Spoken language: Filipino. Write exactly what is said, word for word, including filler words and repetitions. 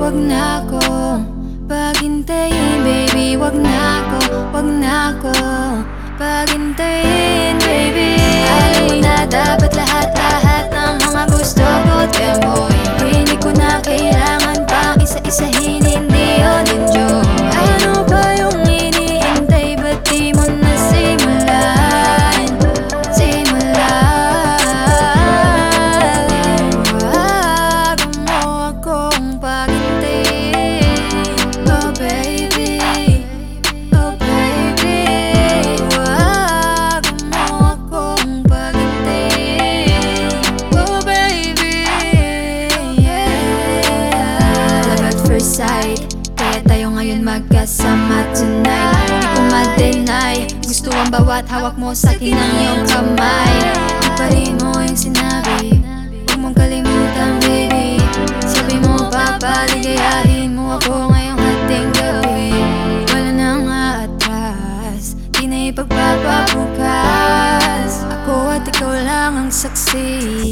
wag na akong paghintayin, baby. Wag na ako, wag na ako paghintayin, baby. Alam mo na dapat lahat-lahat ng mga gusto ko kaya mo, hindi ko na kailangan pang isa-isahin, hindi yun enjoy. Ano pa yung iniintay, ba't di mo na simulan? Simulan. Wag mo akong paghintayin, oh baby, oh baby. Wag mo akong paghintayin, oh baby, yeah. Love at first sight, kaya tayo ngayon magkasama tonight. Di ko ma-deny, gusto ang bawat hawak mo sa akin ng iyong kamay. Di pa rin mo yung sinabi, huwag mong kalimutan, baby. Sabi mo papaligayahin mo ako ngayong ating gabi. Wala nang aatras, di na ipagpapabukas. Ako at ikaw lang ang saksi.